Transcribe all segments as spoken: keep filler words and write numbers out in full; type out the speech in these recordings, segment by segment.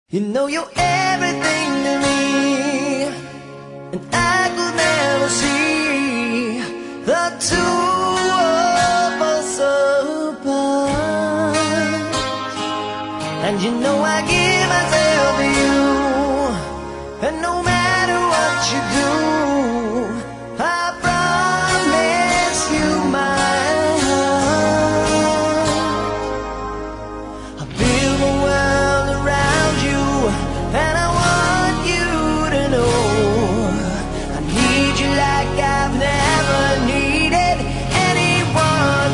You know you're everything to me, and I could never see the two of us apart. And you know I give myself to you, and no matter what you do, I promise you my heart. I build a world around you, and I want you to know I need you like I've never needed anyone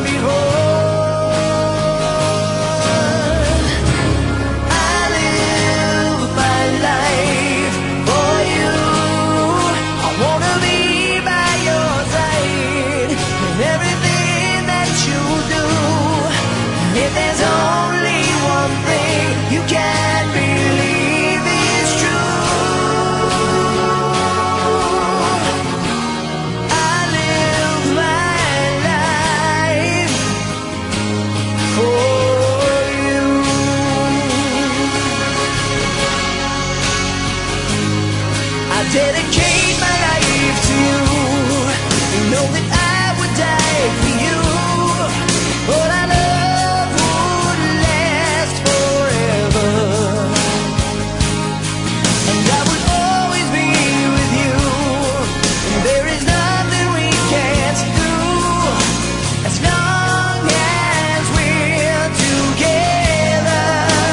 before. I live my life for you. I wanna be by your side in everything that you do. If there's only one thing you can believe is true, I live my life for you. I dedicate my life to you. You know that I would die for you. But our love would last forever, and I would always be with you. And there is nothing we can't do as long as we're together.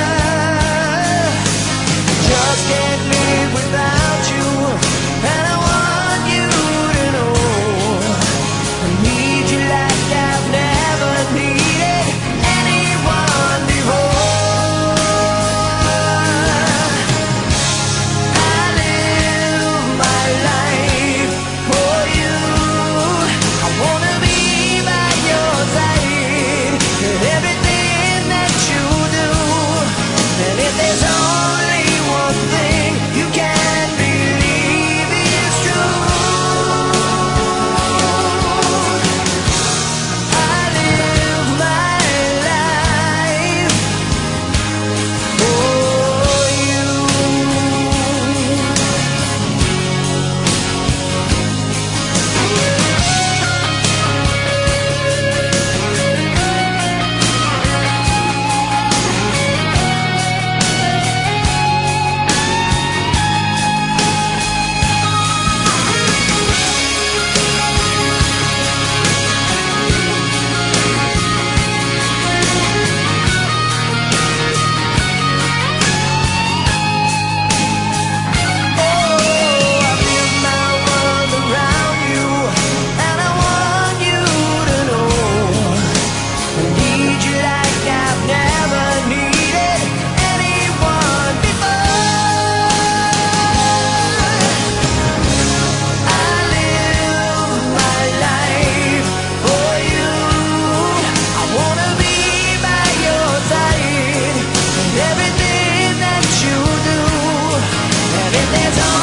Just can't live without you, and I want you to know I need you like I've never needed anyone before. I live my life for you. I wanna be by your side in everything that you do. And if there's only one thing you can believe is true, I live my life for you. Everything that you do, and if there's